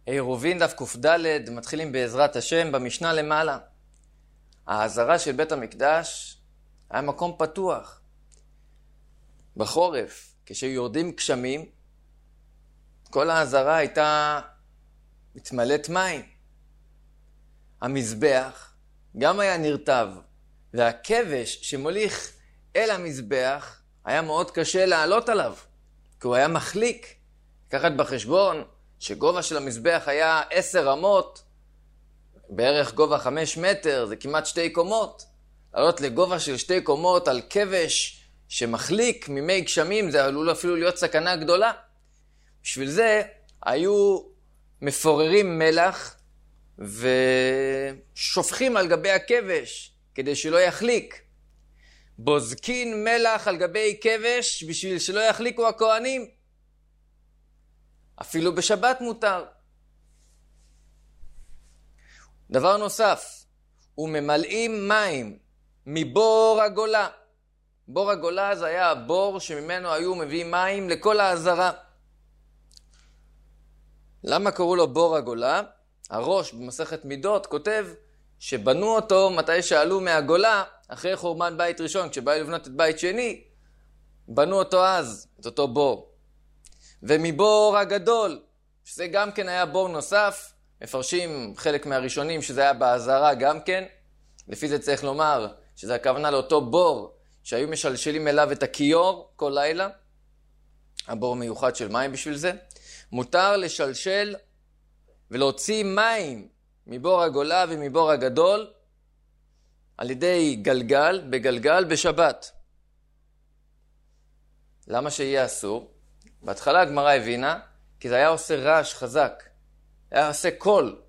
עירובין דף קד, מתחילים בעזרת השם במשנה למעלה. העזרה של בית המקדש היה מקום פתוח. בחורף, כשיורדים גשמים, כל העזרה הייתה מתמלאת מים. המזבח גם היה נרטב, והכבש שמוליך אל המזבח היה מאוד קשה לעלות עליו, כי הוא היה מחליק. לקחת בחשבון שגובה של המזבח היה 10 אמות, בערך גובה 5 מטר, זה כמעט 2 קומות. לעלות לגובה של 2 קומות על כבש שמחליק ממי גשמים, זה עלול אפילו להיות סכנה גדולה. בשביל זה היו מפוררים מלח ושופכים על גבי הכבש כדי שלא יחליק. בוזקין מלח על גבי כבש בשביל שלא יחליקו הכהנים. אפילו בשבת מותר. דבר נוסף, וממלאים מים מבור הגולה. בור הגולה זה היה הבור שממנו היו מביאים מים לכל העזרה. למה קראו לו בור הגולה? הראש במסכת מידות כותב שבנו אותו מתי שעלו מהגולה, אחרי חורבן בית ראשון, כשבאו לבנות את בית שני, בנו אותו אז, את אותו בור. ומבור הגדול, שזה גם כן היה בור נוסף, מפרשים חלק מהראשונים שזה היה בעזרה גם כן. לפי זה צריך לומר שזה הכוונה לאותו בור שהיו משלשלים אליו את הכיור כל לילה. הבור מיוחד של מים בשביל זה. מותר לשלשל ולהוציא מים מבור הגולה ומבור הגדול על ידי בגלגל בשבת. למה שיהיה אסור? בהתחלה הגמרא הבינה כי זה היה עושה רעש חזק. היה עושה קול.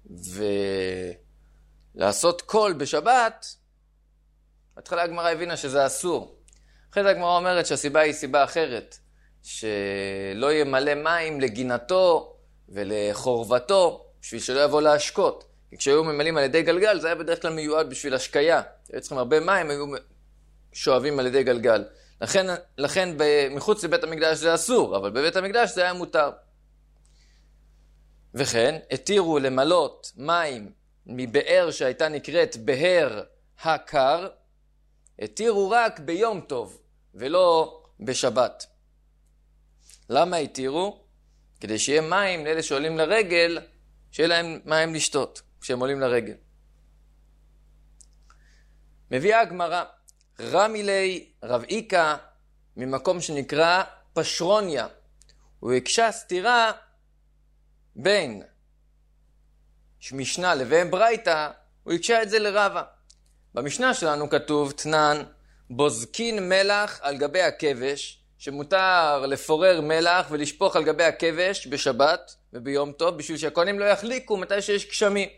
ולעשות קול בשבת, בהתחלה הגמרא הבינה שזה אסור. אחרי זה הגמרא אומרת שהסיבה היא סיבה אחרת. שלא ימלא מים לגינתו ולחורבתו, בשביל שלא יבוא להשקות. כי כשהיו ממלאים על ידי גלגל, זה היה בדרך כלל מיועד בשביל השקיה. היו צריכים הרבה מים, היו שואבים על ידי גלגל. לכן מחוץ לבית המקדש זה אסור, אבל בבית המקדש זה היה מותר. וכן, התירו למלות מים מבאר שהייתה נקראת בהר הקר, התירו רק ביום טוב ולא בשבת. למה התירו? כדי שיהיה מים לאלה שעולים לרגל, שיהיה להם מים לשתות כשהם עולים לרגל. מביאה הגמרא, רמילי רב איקה ממקום שנקרא פשרוניה. הוא הקשה סתירה בין משנה לבין ברייתא, הוא הקשה את זה לרבה. במשנה שלנו כתוב תנן, בוזקין מלח על גבי הכבש, שמותר לפורר מלח ולשפוך על גבי הכבש בשבת וביום טוב, בשביל שהכהנים לא יחליקו מתי שיש גשמים.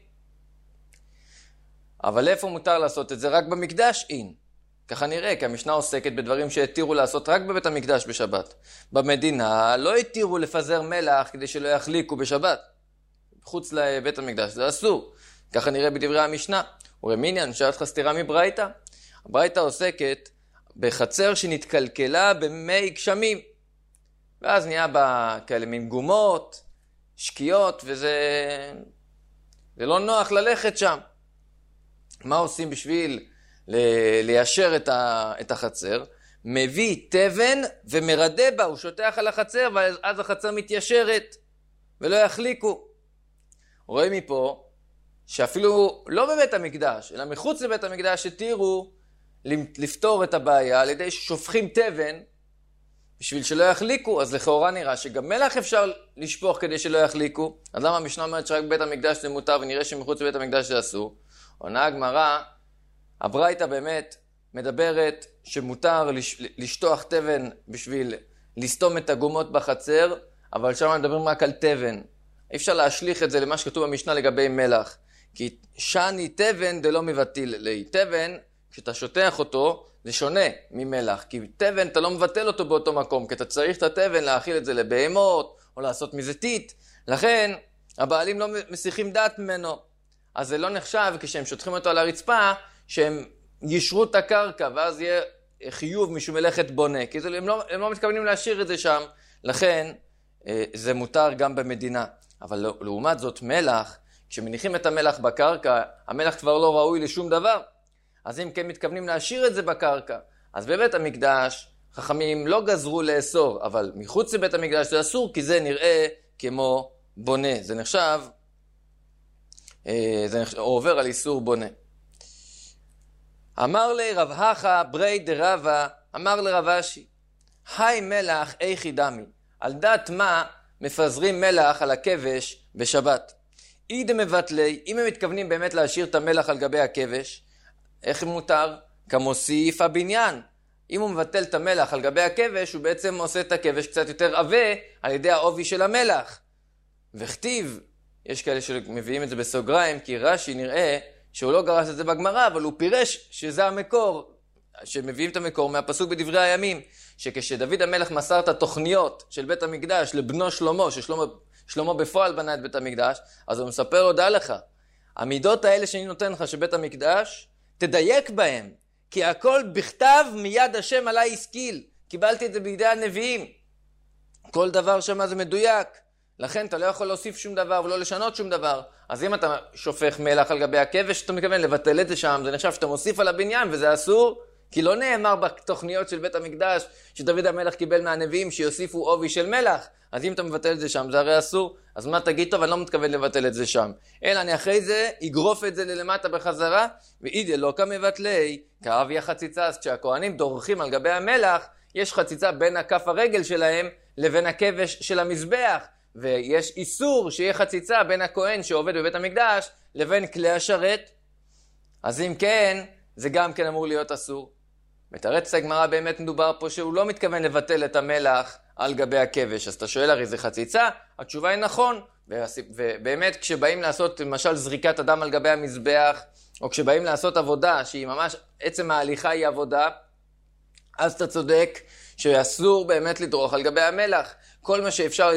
אבל איפה מותר לעשות את זה? רק במקדש אין. ככה נראה, כי המשנה עוסקת בדברים שהתירו לעשות רק בבית המקדש בשבת. במדינה לא התירו לפזר מלח כדי שלא יחליקו בשבת. חוץ לבית המקדש זה אסור. ככה נראה בדברי המשנה. ורמינן, שאלת לך סתירה מברייתא. הברייתא עוסקת בחצר שנתקלקלה במי גשמים. ואז נהיה בה כאלה מין גומות, שקיעות, וזה לא נוח ללכת שם. מה עושים בשביל ליישר את החצר? מביא תבן ומרדה בה, הוא שוטח על החצר, ואז החצר מתיישרת, ולא יחליקו. רואים מפה שאפילו לא בבית המקדש, אלא מחוץ לבית המקדש התירו לפתור את הבעיה על ידי ששופכים תבן בשביל שלא יחליקו. אז לכאורה נראה שגם מלח אפשר לשפוך כדי שלא יחליקו. אז למה המשנה אומרת שרק בבית המקדש זה מותר ונראה שמחוץ לבית המקדש זה אסור? עונה הגמרא, הברייתא באמת מדברת שמותר לשטוח תבן בשביל לסתום את הגומות בחצר, אבל שם מדברים רק על תבן. אי אפשר להשליך את זה למה שכתוב במשנה לגבי מלח. כי שני תבן דלא מבטל לי. תבן, כשאתה שוטח אותו, זה שונה ממלח. כי תבן אתה לא מבטל אותו באותו מקום, כי אתה צריך את התבן להאכיל את זה לבהמות, או לעשות מזה טיט. לכן, הבעלים לא מסיחים דעת ממנו. אז זה לא נחשב כשהם שוטחים אותו על הרצפה, שהם ישרו את הקרקע, ואז יהיה חיוב משום מלאכת בונה. כי הם לא מתכוונים להשאיר את זה שם. לכן, זה מותר גם במדינה. אבל לעומת זאת מלח, כשמניחים את המלח בקרקע, המלח כבר לא ראוי לשום דבר. אז אם כן מתכוונים להשאיר את זה בקרקע, אז בבית המקדש חכמים לא גזרו לאסור, אבל מחוץ לבית המקדש זה אסור, כי זה נראה כמו בונה. זה נחשב, עובר על איסור בונה. אמר לי רב הכה ברי דרבה, אמר לרב אשי, היי מלח איכי דמי, על דעת מה מפזרים מלח על הכבש בשבת? אידה מבטלי, אם הם מתכוונים באמת להשאיר את המלח על גבי הכבש, איך מותר? כמוסיף הבניין. אם הוא מבטל את המלח על גבי הכבש, הוא בעצם עושה את הכבש קצת יותר עבה על ידי העובי של המלח. וכתיב, יש כאלה שמביאים את זה בסוגריים, כי רש"י נראה שהוא לא גרס את זה בגמרא, אבל הוא פירש שזה המקור, שמביאים את המקור מהפסוק בדברי הימים, שכשדוד המלך מסר את התוכניות של בית המקדש לבנו שלמה, ששלמה בפועל בנה את בית המקדש, אז הוא מספר לו, דע לך, המידות האלה שאני נותן לך שבית המקדש, תדייק בהם, כי הכל בכתב מיד השם עליי השכיל, קיבלתי את זה בידי הנביאים, כל דבר שמה זה מדויק, לכן אתה לא יכול להוסיף שום דבר ולא לשנות שום דבר. אז אם אתה שופך מלח על גבי הכבש, אתה מתכוון לבטל את זה שם, זה נחשב שאתה מוסיף על הבניין וזה אסור, כי לא נאמר בתוכניות של בית המקדש שדוד המלך קיבל מהנביאים שיוסיפו עובי של מלח. אז אם אתה מבטל את זה שם, זה הרי אסור. אז מה תגיד? טוב, אני לא מתכוון לבטל את זה שם. אלא אני אחרי זה אגרוף את זה ללמטה בחזרה, ואידי לא כמבטלי, כאבי החציצה. אז כשהכהנים דורכים על גבי המלח, יש חציצה בין הכף הרגל שלהם לבין הכבש של המזבח. ויש איסור שיהיה חציצה בין הכהן שעובד בבית המקדש לבין כלי השרת. אז אם כן, זה גם כן אמור להיות אסור. מתרץ הגמרא באמת מדובר פה שהוא לא מתכוון לבטל את המלח על גבי הכבש. אז אתה שואל הרי זה חציצה? התשובה היא נכון. ובאמת כשבאים לעשות למשל זריקת אדם על גבי המזבח, או כשבאים לעשות עבודה שהיא ממש, עצם ההליכה היא עבודה, אז אתה צודק שאסור באמת לדרוך על גבי המלח. כל מה שאפשר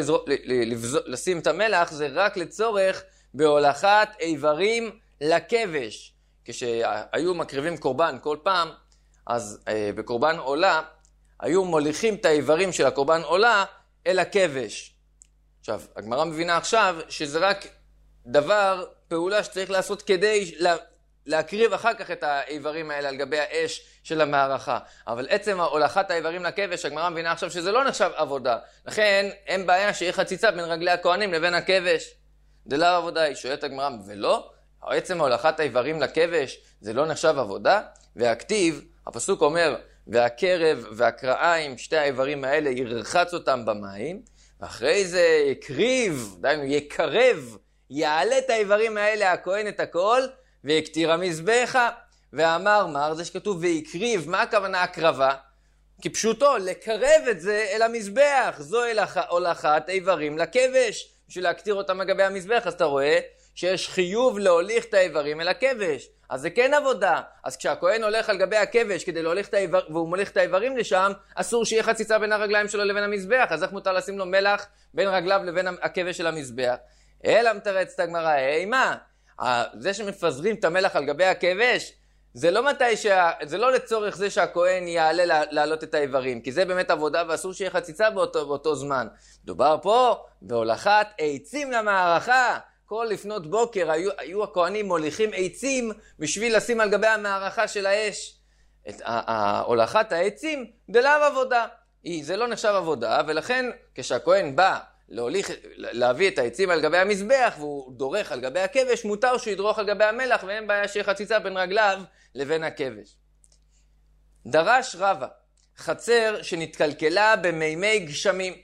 לשים את המלח זה רק לצורך בהולכת איברים לכבש. כשהיו מקריבים קורבן כל פעם, אז בקורבן עולה, היו מוליכים את האיברים של הקורבן עולה אל הכבש. עכשיו, הגמרא מבינה עכשיו שזה רק דבר, פעולה שצריך לעשות כדי להקריב אחר כך את האיברים האלה על גבי האש של המערכה. אבל עצם הולכת האיברים לכבש, הגמרא מבינה עכשיו שזה לא נחשב עבודה. לכן אין בעיה שיהיה חציצה בין רגלי הכהנים לבין הכבש. זה לא עבודה, היא שואלת הגמרא, ולא? עצם הולכת האיברים לכבש זה לא נחשב עבודה? והכתיב, הפסוק אומר, והקרב והקרעיים, שתי האיברים האלה, ירחץ אותם במים, ואחרי זה יקריב, דיינו יקרב, יעלה את האיברים האלה, הכהן את הכל, ויקטיר המזבחה. ואמר מר, זה שכתוב ויקריב, מה הכוונה הקרבה? כי פשוטו, לקרב את זה אל המזבח, זו הולכת איברים לכבש, בשביל להקטיר אותם לגבי המזבח. אז אתה רואה שיש חיוב להוליך את האיברים אל הכבש, אז זה כן עבודה. אז כשהכהן הולך על גבי הכבש כדי להוליך את האיברים, והוא מוליך את האיברים לשם, אסור שיהיה חציצה בין הרגליים שלו לבין המזבח. אז איך מותר לשים לו מלח בין רגליו לבין הכבש של המזבח? אלא מתרצת הגמרא, מה? זה שמפזרים את המלח על גבי הכבש, זה לא לצורך זה שהכהן יעלה להעלות את האיברים, כי זה באמת עבודה ואסור שיהיה חציצה באותו זמן. דובר פה בהולכת עצים למערכה. כל לפנות בוקר היו הכהנים מוליכים עצים בשביל לשים על גבי המערכה של האש. את הולכת העצים זה לאו עבודה. זה לא נחשב עבודה, ולכן כשהכהן בא להביא את העצים על גבי המזבח והוא דורך על גבי הכבש, מותר שהוא ידרוך על גבי המלח, ואין בעיה שיהיה חציצה בין רגליו לבין הכבש. דרש רבא, חצר שנתקלקלה במימי גשמים.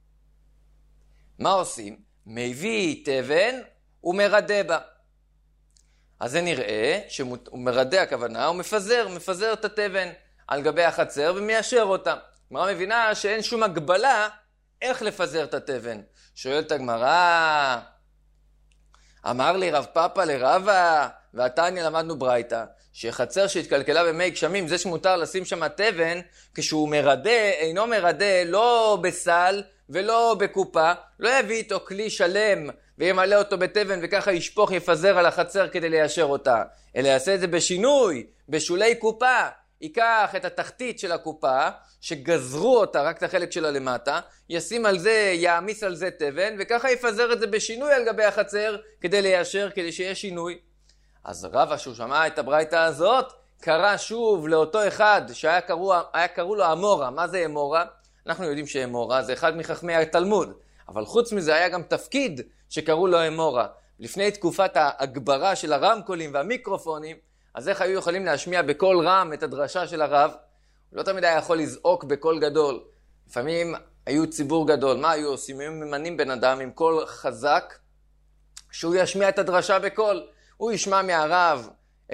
מה עושים? מביא תבן ומרדה בה. אז זה נראה שהוא מרדה, הכוונה, הוא מפזר את התבן על גבי החצר ומיישר אותה. הגמרא מבינה שאין שום הגבלה איך לפזר את התבן. שואלת הגמרא, אמר לי רב פאפא לרבא, ועתניא למדנו ברייתא, שחצר שהתקלקלה במי גשמים, זה שמותר לשים שם תבן, כשהוא מרדה, אינו מרדה לא בסל ולא בקופה, לא יביא איתו כלי שלם וימלא אותו בתבן וככה ישפוך, יפזר על החצר כדי ליישר אותה, אלא יעשה את זה בשינוי, בשולי קופה, ייקח את התחתית של הקופה, שגזרו אותה, רק את החלק שלה למטה, ישים על זה, יעמיס על זה תבן, וככה יפזר את זה בשינוי על גבי החצר, כדי ליישר, כדי שיהיה שינוי. אז רבא, שהוא שמע את הברייתא הזאת, קרא שוב לאותו אחד שהיה קראו לו אמורה. מה זה אמורה? אנחנו יודעים שאמורה זה אחד מחכמי התלמוד, אבל חוץ מזה היה גם תפקיד שקראו לו אמורה. לפני תקופת ההגברה של הרמקולים והמיקרופונים, אז איך היו יכולים להשמיע בקול רם את הדרשה של הרב? הוא לא תמיד היה יכול לזעוק בקול גדול. לפעמים היו ציבור גדול. מה היו עושים? היו ממנים בן אדם עם קול חזק, שהוא ישמיע את הדרשה בקול. הוא ישמע מהרב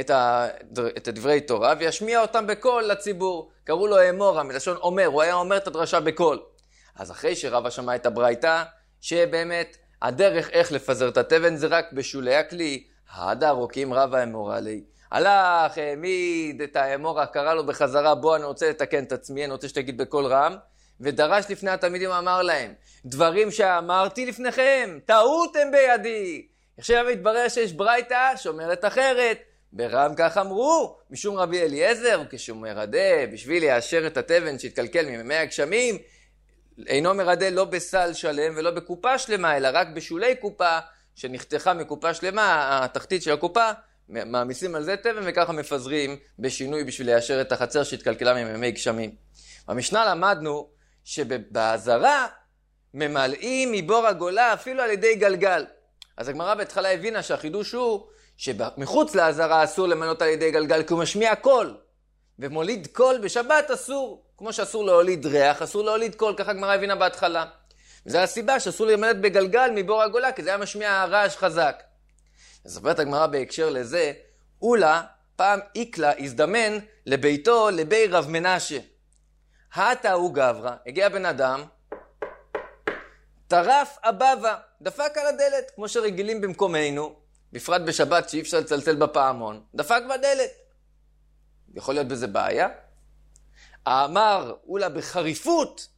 את דברי תורה, וישמיע אותם בקול לציבור. קראו לו אמורה, מלשון אומר, הוא היה אומר את הדרשה בקול. אז אחרי שרבא שמע את הברייתא, שבאמת הדרך איך לפזר את התבן זה רק בשולי הכלי, הדר רוקים רבא אמורה לי. הלך, העמיד את האמורה, קרא לו בחזרה, בוא אני רוצה לתקן את עצמי, אני רוצה שתגיד בקול רם, ודרש לפני התלמידים, אמר להם, דברים שאמרתי לפניכם, טעות הם בידי. עכשיו מתברר שיש ברייתא שאומרת אחרת, ברם כך אמרו, משום רבי אליעזר, כשהוא מרדה בשביל ליישר את התבן שהתקלקל ממי הגשמים, אינו מרדה לא בסל שלם ולא בקופה שלמה, אלא רק בשולי קופה שנחתכה מקופה שלמה, התחתית של הקופה, מעמיסים על זה תבן וככה מפזרים בשינוי בשביל ליישר את החצר שהתקלקלה ממי גשמים. במשנה למדנו שבעזרה ממלאים מבור הגולה אפילו על ידי גלגל. אז הגמרא בהתחלה הבינה שהחידוש הוא שמחוץ לעזרה אסור למנות על ידי גלגל, כי הוא משמיע קול. ומוליד קול בשבת אסור. כמו שאסור להוליד ריח, אסור להוליד קול, ככה הגמרא הבינה בהתחלה. וזו הסיבה שאסור למנות בגלגל מבור הגולה, כי זה היה משמיע רעש חזק. אז אומרת הגמרא בהקשר לזה, אולה פעם איקלה הזדמן לביתו לבי רב מנשה. התה הוא גברא, הגיע בן אדם, טרף אבבה, דפק על הדלת, כמו שרגילים במקומנו, בפרט בשבת שאי אפשר לצלצל בפעמון, דפק בדלת. יכול להיות בזה בעיה? אמר אולה בחריפות,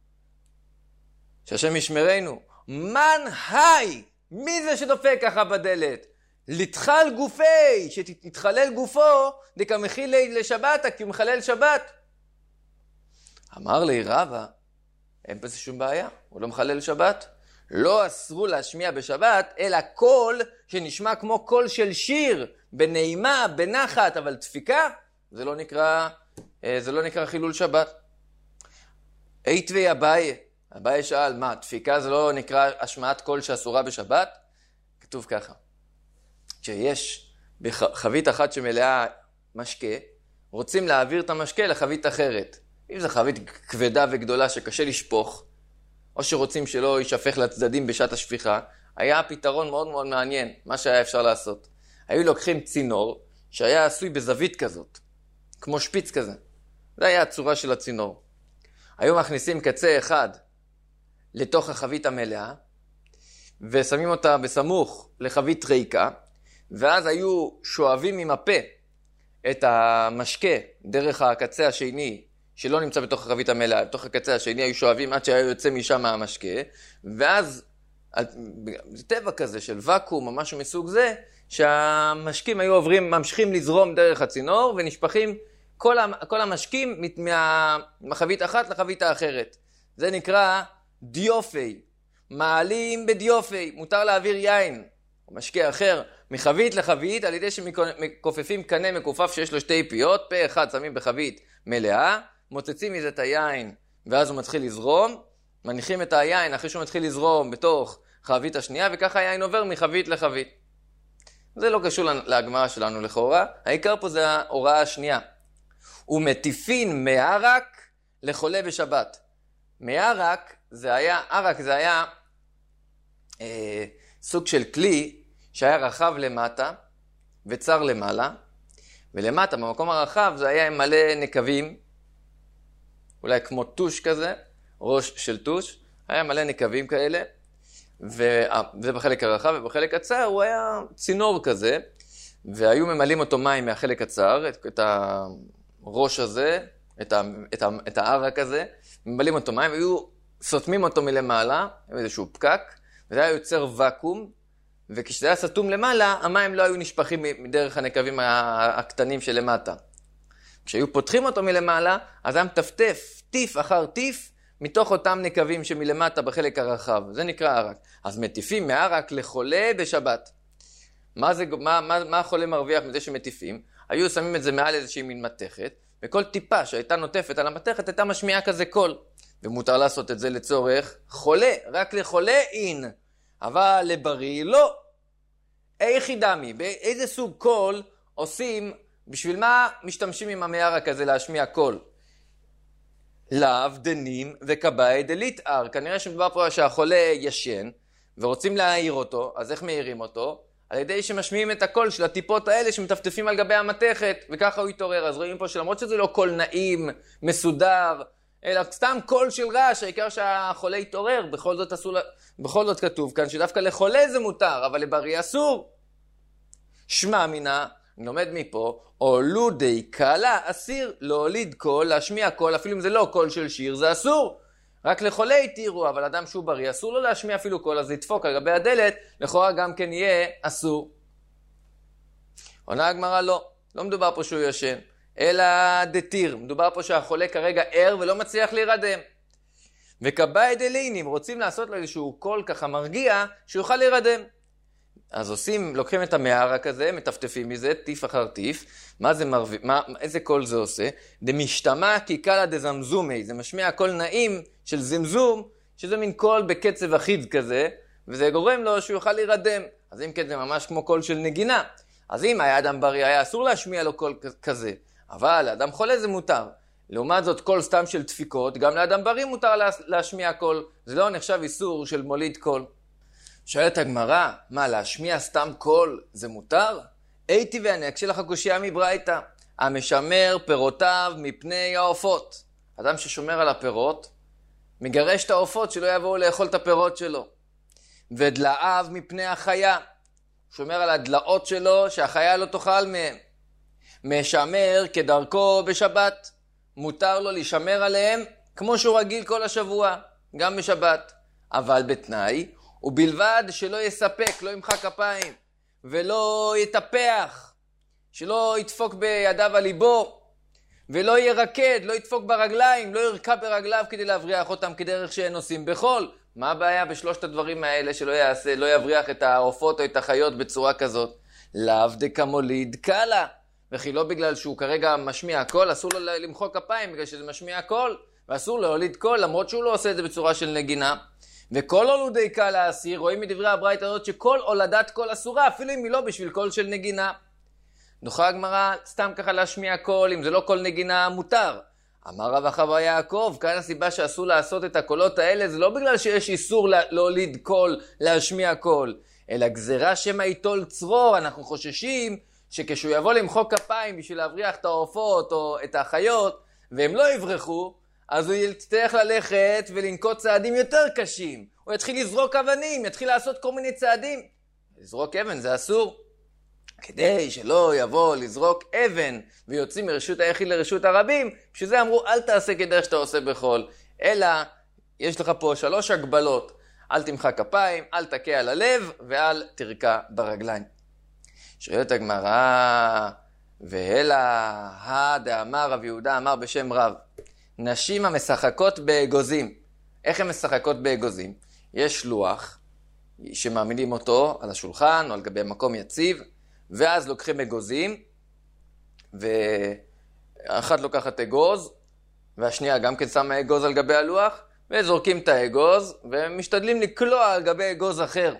שהשם ישמרנו, מן היי, מי זה שדופק ככה בדלת? לתחל גופי, שתתחלל גופו, דקה מכיל לשבת, כי הוא מחלל שבת. אמר לי רבא, אין בזה שום בעיה, הוא לא מחלל שבת. לא אסרו להשמיע בשבת, אלא קול שנשמע כמו קול של שיר, בנעימה, בנחת, אבל דפיקה, זה לא נקרא חילול שבת. אביי שאל, מה, דפיקה זה לא נקרא השמעת קול שאסורה בשבת? כתוב ככה, שיש בחבית אחת שמלאה משקה, רוצים להעביר את המשקה לחבית אחרת. אם זו חבית כבדה וגדולה שקשה לשפוך, או שרוצים שלא יישפך לצדדים בשעת השפיכה, היה פתרון מאוד מאוד מעניין, מה שהיה אפשר לעשות. היו לוקחים צינור שהיה עשוי בזווית כזאת, כמו שפיץ כזה. זה היה הצורה של הצינור. היו מכניסים קצה אחד לתוך החבית המלאה, ושמים אותה בסמוך לחבית ריקה, ואז היו שואבים עם הפה את המשקה דרך הקצה השני, שלא נמצא בתוך החבית המלאה, בתוך הקצה השני היו שואבים עד שהיה יוצא משם המשקה, ואז זה טבע כזה של וקום או משהו מסוג זה, שהמשקים היו ממשיכים לזרום דרך הצינור, ונשפכים כל המשקים מהחבית אחת לחבית האחרת. זה נקרא דיופי, מעלים בדיופי, מותר להעביר יין, או משקה אחר, מחבית לחבית, על ידי שמכופפים קנה מקופף שיש לו שתי פיות, פה אחד שמים בחבית מלאה, מוצצים מזה את היין, ואז הוא מתחיל לזרום, מניחים את היין אחרי שהוא מתחיל לזרום בתוך חבית השנייה, וככה היין עובר מחבית לחבית. זה לא קשור להגמרא שלנו לכאורה, העיקר פה זה ההוראה השנייה. ומטיפין מערק לחולה בשבת. מערק זה היה סוג של כלי שהיה רחב למטה וצר למעלה, ולמטה במקום הרחב זה היה עם מלא נקבים, אולי כמו טוש כזה, ראש של טוש, היה מלא נקבים כאלה, וזה בחלק הרחב, ובחלק הצר הוא היה צינור כזה, והיו ממלאים אותו מים מהחלק הצר, את הראש הזה, את הערק הזה, ממלאים אותו מים, והיו סותמים אותו מלמעלה, עם איזשהו פקק, וזה היה יוצר וקום, וכשזה היה סתום למעלה, המים לא היו נשפכים מדרך הנקבים הקטנים שלמטה. כשהיו פותחים אותו מלמעלה, אז היה מטפטף טיף אחר טיף, מתוך אותם נקבים שמלמטה בחלק הרחב. זה נקרא ערק. אז מטיפים מערק לחולה בשבת. מה החולה מרוויח מזה שמטיפים? היו שמים את זה מעל איזושהי מין מתכת, וכל טיפה שהייתה נוטפת על המתכת הייתה משמיעה כזה קול. ומותר לעשות את זה לצורך חולה, רק לחולה אין. אבל לבריא לא. איך דמי? באיזה סוג קול עושים, בשביל מה משתמשים עם המערק הזה להשמיע קול? לאו, דנים וקבאי דליטער. כנראה שמדובר פה שהחולה ישן, ורוצים להעיר אותו, אז איך מעירים אותו? על ידי שמשמיעים את הקול של הטיפות האלה שמטפטפים על גבי המתכת, וככה הוא יתעורר. אז רואים פה שלמרות שזה לא קול נעים, מסודר, אלא סתם קול של רעש, העיקר שהחולה יתעורר, בכל זאת כתוב כאן שדווקא לחולה זה מותר, אבל לבריא אסור. שמע מינה, אני לומד מפה, עולו די קלה, אסיר להוליד קול, להשמיע קול, אפילו אם זה לא קול של שיר, זה אסור. רק לחולה יתירו, אבל אדם שהוא בריא, אסור לו להשמיע אפילו קול, אז זה ידפוק על גבי הדלת, לכאורה גם כן יהיה אסור. עונה הגמרא לא מדובר פה שהוא ישן, אלא דתיר, מדובר פה שהחולה כרגע ער ולא מצליח להירדם. וקבאי דלינים, רוצים לעשות לו איזשהו קול ככה מרגיע, שיוכל להירדם. אז לוקחים את המערק הזה, מטפטפים מזה, טיף אחר טיף. איזה קול זה עושה? דמשתמע כי קלה דזמזומי, זה משמיע קול נעים של זמזום, שזה מין קול בקצב אחיד כזה, וזה גורם לו שהוא יוכל להירדם. אז אם כן זה ממש כמו קול של נגינה. אז אם היה אדם בריא, היה אסור להשמיע לו קול כזה. אבל לאדם חולה זה מותר. לעומת זאת קול סתם של דפיקות, גם לאדם בריא מותר להשמיע קול. זה לא נחשב איסור של מוליד קול. שואלת הגמרא, מה, להשמיע סתם קול זה מותר? הייתי ואני אקשה לך קושיה מברייתא, המשמר פירותיו מפני העופות. אדם ששומר על הפירות, מגרש את העופות שלא יבואו לאכול את הפירות שלו. ודלאיו מפני החיה, שומר על הדלאות שלו שהחיה לא תאכל מהם. משמר כדרכו בשבת, מותר לו לשמר עליהם כמו שהוא רגיל כל השבוע, גם בשבת. אבל בתנאי, ובלבד שלא יספק, לא ימחא כפיים, ולא יטפח, שלא ידפוק בידיו על ליבו, ולא ירקד, לא ידפוק ברגליים, לא ירקע ברגליו כדי להבריח אותם כדרך שהם עושים בחול. מה הבעיה בשלושת הדברים האלה שלא יעשה, לא יבריח את העופות או את החיות בצורה כזאת? לאו דקמוליד קלה, וכי לא בגלל שהוא כרגע משמיע קול, אסור לו למחוא כפיים בגלל שזה משמיע קול, ואסור להוליד קול למרות שהוא לא עושה את זה בצורה של נגינה. וכל הולודי קל האסיר, רואים מדברי הברייתא הזאת שכל הולדת קול אסורה, אפילו אם היא לא בשביל קול של נגינה. דוחה הגמרא סתם ככה להשמיע קול, אם זה לא קול נגינה מותר. אמר רב אחווה יעקב, כאן הסיבה שאסור לעשות את הקולות האלה, זה לא בגלל שיש איסור להוליד קול, להשמיע קול, אלא גזירה שמא ייטול צרור. אנחנו חוששים שכשהוא יבוא למחוא כפיים בשביל להבריח את העופות או את החיות, והם לא יברחו, אז הוא יצטרך ללכת ולנקוט צעדים יותר קשים. הוא יתחיל לזרוק אבנים, יתחיל לעשות כל מיני צעדים. לזרוק אבן זה אסור. כדי שלא יבוא לזרוק אבן ויוצאים מרשות היחיד לרשות הרבים, בשביל זה אמרו אל תעשה כדרך שאתה עושה בחול. אלא יש לך פה 3 הגבלות. אל תמחא כפיים, אל תכה על הלב ואל תרקע ברגליים. שואלת הגמרא, והלה דאמר רב יהודה אמר בשם רב. נשים המשחקות באגוזים. איך הן משחקות באגוזים? יש לוח שמעמידים אותו על השולחן או על גבי מקום יציב, ואז לוקחים אגוזים, ואחת לוקחת אגוז, והשנייה גם כן שמה אגוז על גבי הלוח, וזורקים את האגוז, ומשתדלים לקלוע על גבי אגוז אחר.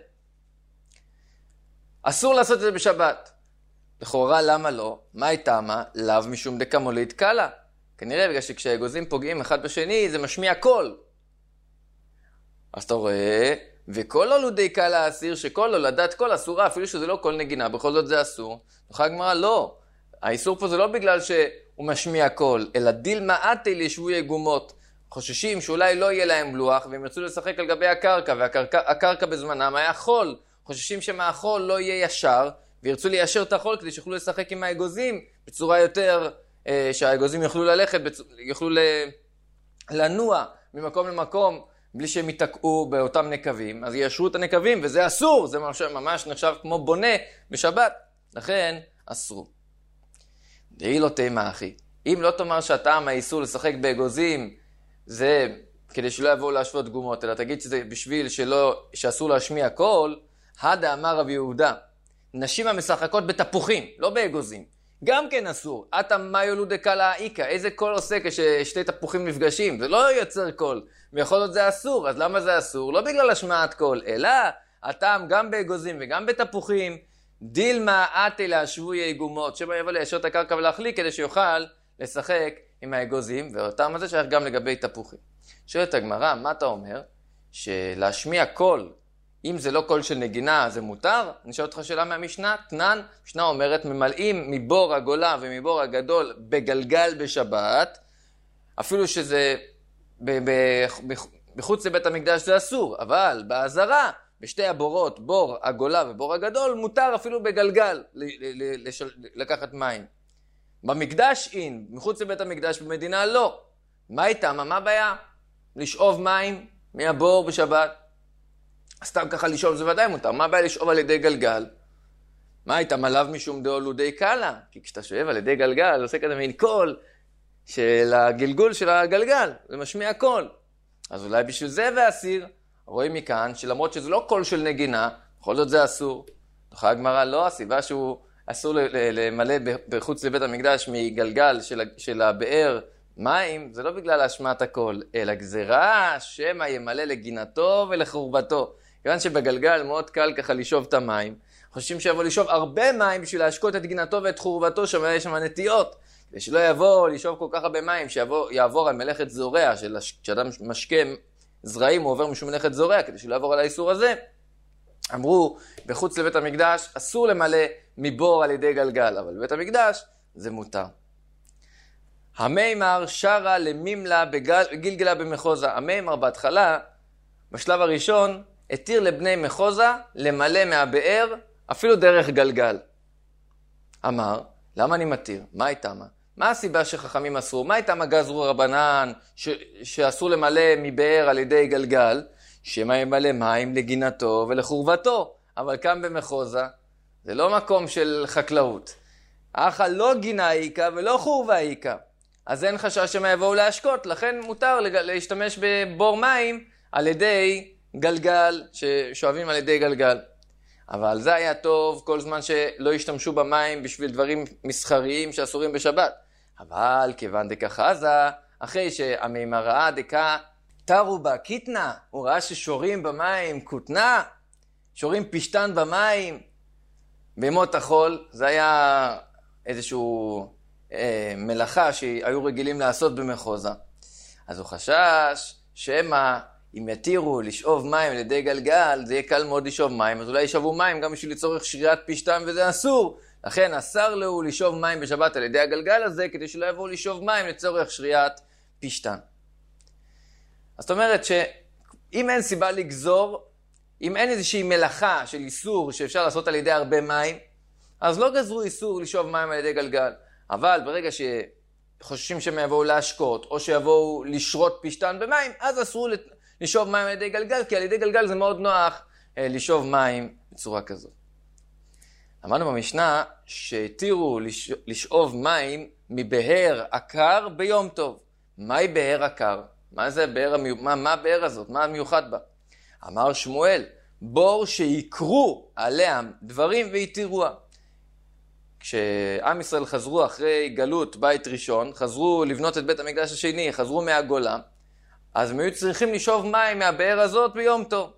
אסור לעשות את זה בשבת. לכאורה למה לא? מה הייתה מה? לאו משום דקמוליד קלה. כנראה בגלל שכשהאגוזים פוגעים אחד בשני, זה משמיע קול. אז אתה רואה, וכל הולודי קל האסיר, שכל הולדת קול אסורה, אפילו שזה לא קול נגינה, בכל זאת זה אסור. נוכל הגמרא, לא. האיסור פה זה לא בגלל שהוא משמיע קול, אלא דילמה אתי לישבוי גומות. חוששים שאולי לא יהיה להם לוח, והם ירצו לשחק על גבי הקרקע, והקרקע בזמנם היה חול. חוששים שמהחול לא יהיה ישר, וירצו ליישר את החול כדי שיוכלו לשחק עם האגוזים בצורה יותר... שהאגוזים יוכלו ללכת, יוכלו לנוע ממקום למקום בלי שהם יתקעו באותם נקבים, אז יישרו את הנקבים, וזה אסור, זה ממש נחשב כמו בונה בשבת, לכן אסרו. דהי לא תימה אחי, אם לא תאמר שהטעם האיסור לשחק באגוזים זה כדי שלא יבואו להשוות גומות, אלא תגיד שזה בשביל שאסור להשמיע קול, הדה אמר רבי יהודה, נשים המשחקות בתפוחים, לא באגוזים, גם כן אסור. אתה מה יולו דקלה איקה, איזה קול עושה כששתי תפוחים נפגשים? זה לא יוצר קול, ויכול להיות זה אסור. אז למה זה אסור? לא בגלל השמעת קול, אלא הטעם גם באגוזים וגם בתפוחים, דילמה אתי להשווי גומות, שמה יבוא ליישר את הקרקע ולהחליק כדי שיוכל לשחק עם האגוזים, והטעם הזה שייך גם לגבי תפוחים. שואלת הגמרא, מה אתה אומר? שלהשמיע קול, אם זה לא קול של נגינה, זה מותר? אני שואל אותך שאלה מהמשנה, תנן, משנה אומרת, ממלאים מבור הגולה ומבור הגדול בגלגל בשבת, אפילו שזה בחוץ לבית המקדש זה אסור, אבל בעזרה, בשתי הבורות, בור הגולה ובור הגדול, מותר אפילו בגלגל לקחת מים. במקדש אין, מחוץ לבית המקדש במדינה לא. מה איתם? מה הבעיה? לשאוב מים מהבור בשבת. סתם ככה לשאוב זה ודאי מותר. מה הבעיה לשאוב על ידי גלגל? מה איתם? עליו משום דאולו די קלה. כי כשאתה שואב על ידי גלגל, זה עושה כזה מין קול של הגלגול של הגלגל. זה משמיע קול. אז אולי בשביל זה ואסיר, רואים מכאן שלמרות שזה לא קול של נגינה, בכל זאת זה אסור. דוחה הגמרא לא, הסיבה שהוא אסור למלא בחוץ לבית המקדש מגלגל של הבאר מים, זה לא בגלל השמעת הקול, אלא גזירה שמא ימלא לגינתו ולחורבתו. כיוון שבגלגל מאוד קל ככה לשאוב את המים, חושבים שיבוא לשאוב הרבה מים בשביל להשקות את גינתו ואת חורבתו, יש שם נטיות. כדי שלא יבוא לשאוב כל כך הרבה מים, שיעבור על מלאכת זורע, כשאדם משקה זרעים הוא עובר משום מלאכת זורע, כדי שלא יעבור על האיסור הזה. אמרו, בחוץ לבית המקדש אסור למלא מבור על ידי גלגל, אבל בבית המקדש זה מותר. המימר שרה למימלה בגלגלה במחוזה. המימר בהתחלה, בשלב הראשון, התיר לבני מחוזה למלא מהבאר אפילו דרך גלגל. אמר, למה אני מתיר? מה איתם? מה הסיבה שחכמים אסרו? מה איתם גזרו רבנן שאסור למלא מבאר על ידי גלגל? שמה ימלא מים לגינתו ולחורבתו. אבל כאן במחוזה, זה לא מקום של חקלאות. האחל לא גינה איקה ולא חורבה איקה. אז אין חשש שמה יבואו להשקות, לכן מותר להשתמש בבור מים על ידי גלגל, ששואבים על ידי גלגל. אבל זה היה טוב כל זמן שלא ישתמשו במים בשביל דברים מסחריים שאסורים בשבת. אבל כיוון דקחזה, אחרי שהמימר ראה דקה, תרו בה קיטנה, הוא ראה ששורים במים כותנה, שורים פשטן במים, בימות החול, זה היה איזשהו מלאכה שהיו רגילים לעשות במחוזה. אז הוא חשש שמא אם יתירו לשאוב מים על ידי גלגל, זה יהיה קל מאוד לשאוב מים, אז אולי ישאבו מים גם בשביל לצורך שריית פשטן וזה אסור. לכן אסר לו לשאוב מים בשבת על ידי הגלגל הזה, כדי שלא יבואו לשאוב מים לצורך שריית פשטן. אז זאת אומרת שאם אין סיבה לגזור, אם אין איזושהי מלאכה של איסור שאפשר לעשות על ידי הרבה מים, אז לא גזרו איסור לשאוב מים על ידי גלגל. אבל ברגע שחוששים שהם יבואו להשקות, או שיבואו לשרות פשטן במים, אז אסרו לשאוב מים על ידי גלגל, כי על ידי גלגל זה מאוד נוח לשאוב מים בצורה כזאת. אמרנו במשנה שהתירו לשאוב מים מבאר עקר ביום טוב. מהי באר עקר? מה זה באר, מה הבאר הזאת? מה המיוחד בה? אמר שמואל, בור שיקרו עליה דברים ויתירוה. כשעם ישראל חזרו אחרי גלות בית ראשון, חזרו לבנות את בית המקדש השני, חזרו מהגולה, אז הם היו צריכים לשאוב מים מהבאר הזאת ביום טוב.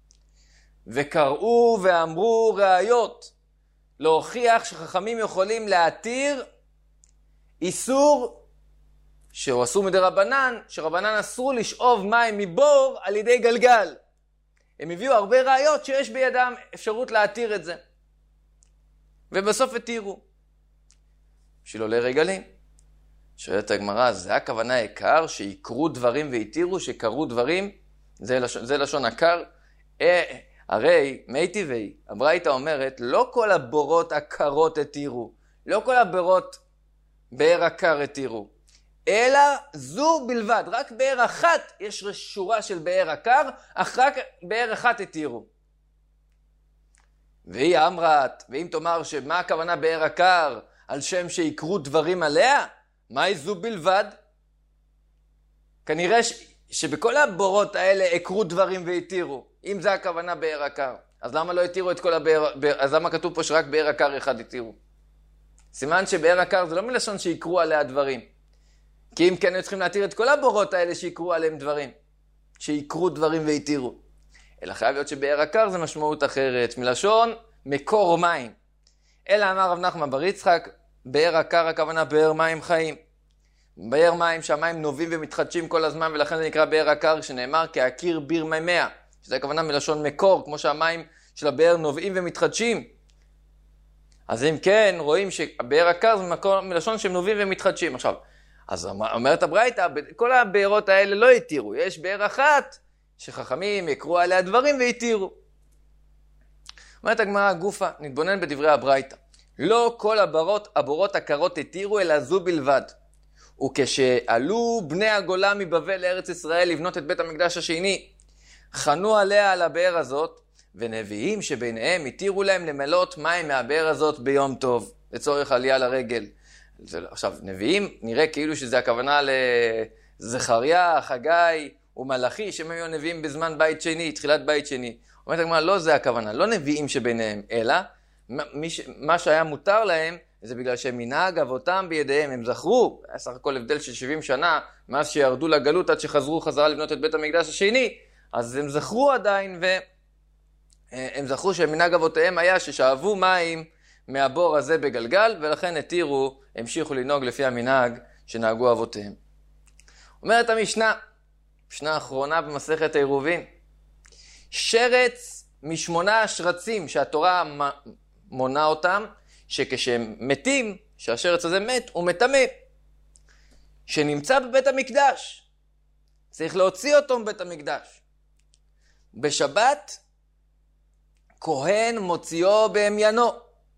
וקראו ואמרו ראיות, להוכיח שחכמים יכולים להתיר איסור, שהוא אסור מדי רבנן, שרבנן אסרו לשאוב מים מבור על ידי גלגל. הם הביאו הרבה ראיות שיש בידם אפשרות להתיר את זה. ובסוף התירו. בשביל עולי רגלים. שואלת הגמרא, זה הכוונה העיקר שיקרו דברים והתירו, שקרו דברים, זה לשון עקר. הרי מי טבעי, הברייתא אומרת, לא כל הבורות עקרות התירו, לא כל הבורות באר עקר התירו, אלא זו בלבד, רק באר אחת יש שורה של באר עקר, אך רק באר אחת התירו. והיא אמרת, ואם תאמר שמה הכוונה באר עקר, על שם שיקרו דברים עליה, מה זו בלבד? כנראה שבכל הבורות האלה עקרו דברים והתירו. אם זה הכוונה באר עקר. אז למה לא התירו את כל הבאר? אז למה כתוב פה שרק באר עקר אחד התירו? סימן שבאר עקר זה לא מלשון שיקרו עליה דברים. כי אם כן היו צריכים להתיר את כל הבורות האלה שיקרו עליהם דברים. שיקרו דברים והתירו. אלא חייב להיות שבאר עקר זה משמעות אחרת. מלשון מקור מים. אלא אמר רב נחמן בר יצחק, באר עקר הכוונה באר מים חיים. באר מים שהמים נובים ומתחדשים כל הזמן, ולכן זה נקרא באר עקר, שנאמר כהכיר ביר מימיה. שזה הכוונה מלשון מקור, כמו שהמים של הבאר נובעים ומתחדשים. אז אם כן, רואים שבאר עקר זה מלשון שהם נובעים ומתחדשים. עכשיו, אז אומרת הברייתא, כל הבארות האלה לא התירו. יש באר אחת שחכמים יקרו עליה דברים והתירו. אומרת הגמרא גופה, נתבונן בדברי הברייתא. לא כל הבורות עקרות התירו, אלא זו בלבד. וכשעלו בני הגולה מבבל לארץ ישראל לבנות את בית המקדש השני, חנו עליה על הבאר הזאת, ונביאים שביניהם התירו להם למלות מים מהבאר הזאת ביום טוב, לצורך עלייה לרגל. עכשיו, נביאים נראה כאילו שזה הכוונה לזכריה, חגי ומלאכי, שהם היו נביאים בזמן בית שני, תחילת בית שני. אומרת הגמרא, לא זה הכוונה, לא נביאים שביניהם, אלא מה שהיה מותר להם, זה בגלל שמנהג אבותם בידיהם, הם זכרו, היה סך הכל הבדל של 70 שנה, מאז שירדו לגלות עד שחזרו חזרה לבנות את בית המקדש השני, אז הם זכרו עדיין, והם זכרו שמנהג אבותיהם היה ששאבו מים מהבור הזה בגלגל, ולכן התירו, המשיכו לנהוג לפי המנהג שנהגו אבותיהם. אומרת המשנה, משנה האחרונה במסכת העירובין, שרץ משמונה שרצים שהתורה מונה אותם, שכשהם מתים, שהשרץ הזה מת, הוא מטמא, שנמצא בבית המקדש. צריך להוציא אותו מבית המקדש. בשבת, כהן מוציאו בהמיינו,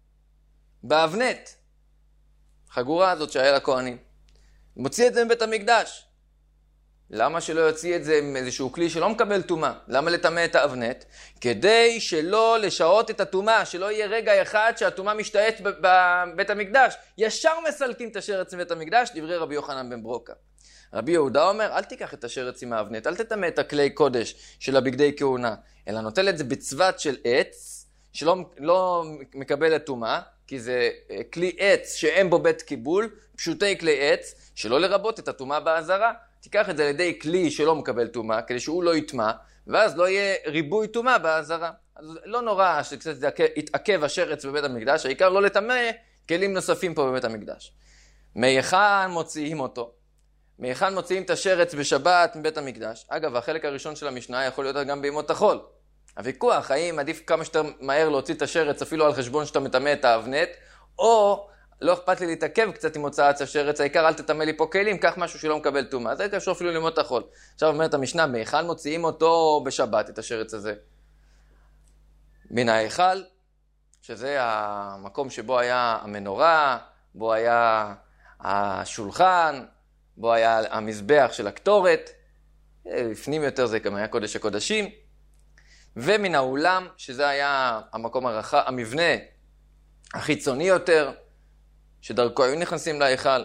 באבנת, חגורה הזאת שהיה לכהנים. מוציא את זה מבית המקדש. למה שלא יוציא את זה עם איזשהו כלי שלא מקבל טומאה? למה לטמא את האבנת? כדי שלא לשעות את הטומאה, שלא יהיה רגע אחד שהטומאה משתהית בבית המקדש. ישר מסלקים את השרץ מבית המקדש, דברי רבי יוחנן בן ברוקה. רבי יהודה אומר, אל תיקח את השרץ עם האבנת, אל תטמא את הכלי קודש של הבגדי כהונה, אלא נוטל את זה בצוות של עץ, שלא מקבל את טומאה, כי זה כלי עץ שאין בו בית קיבול, פשוטי כלי עץ, שלא לרבות את הטומאה בעזרה. תיקח את זה על ידי כלי שלא מקבל טומאה, כדי שהוא לא יטמא, ואז לא יהיה ריבוי טומאה בעזרה. אז לא נורא שקצת יתעכב השרץ בבית המקדש, העיקר לא לטמא כלים נוספים פה בבית המקדש. מהיכן מוציאים אותו? מהיכן מוציאים את השרץ בשבת מבית המקדש? אגב, החלק הראשון של המשנה יכול להיות גם בימות החול. הוויכוח, האם עדיף כמה שיותר מהר להוציא את השרץ אפילו על חשבון שאתה מטמא את האבנת, או לא אכפת לי להתעכב קצת עם הוצאת השרץ, העיקר אל תטמא לי פה כלים, קח משהו שלא מקבל טומאה. זה קשור אפילו לימות החול. עכשיו אומרת המשנה, מהיכן מוציאים אותו בשבת, את השרץ הזה? מן ההיכל, שזה המקום שבו היה המנורה, בו היה השולחן, בו היה המזבח של הקטורת, לפנים יותר זה גם היה קודש הקודשים, ומן האולם, שזה היה המקום הרחב, המבנה החיצוני יותר, שדרכו היו נכנסים להיכל,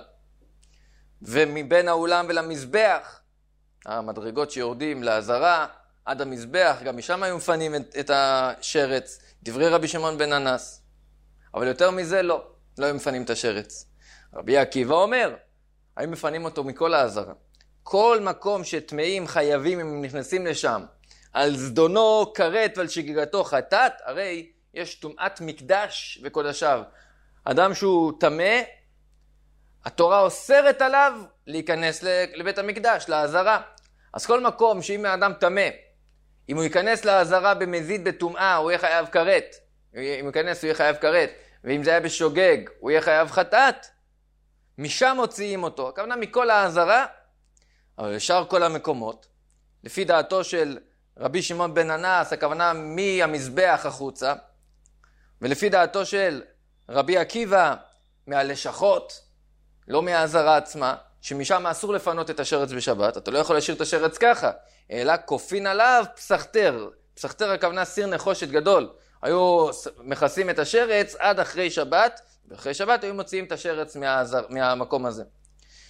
ומבין האולם ולמזבח, המדרגות שיורדים לעזרה, עד המזבח, גם משם היו מפנים את השרץ, דברי רבי שמעון בן אנס. אבל יותר מזה לא היו מפנים את השרץ. רבי עקיבא אומר, היו מפנים אותו מכל העזרה. כל מקום שטמאים חייבים אם נכנסים לשם, על זדונו כרת ועל שגיגתו חטאת, הרי יש טומאת מקדש וקודשיו. אדם שהוא טמא, התורה אוסרת עליו להיכנס לבית המקדש, לעזרה. אז כל מקום שאם האדם טמא, אם הוא ייכנס לעזרה במזיד בטומאה, הוא יהיה חייב כרת. אם הוא ייכנס, הוא יהיה חייב כרת. ואם זה היה בשוגג, הוא יהיה חייב חטאת. משם מוציאים אותו. הכוונה מכל העזרה, אבל לשאר כל המקומות, לפי דעתו של רבי שמעון בן אנס, הכוונה מהמזבח החוצה, ולפי דעתו של רבי עקיבא, מהלשכות, לא מהעזרה עצמה, שמשם אסור לפנות את השרץ בשבת, אתה לא יכול להשאיר את השרץ ככה, אלא כופין עליו פסחתר. פסחתר הכוונה סיר נחושת גדול. היו מכסים את השרץ עד אחרי שבת, ואחרי שבת היו מוציאים את השרץ מהמקום הזה.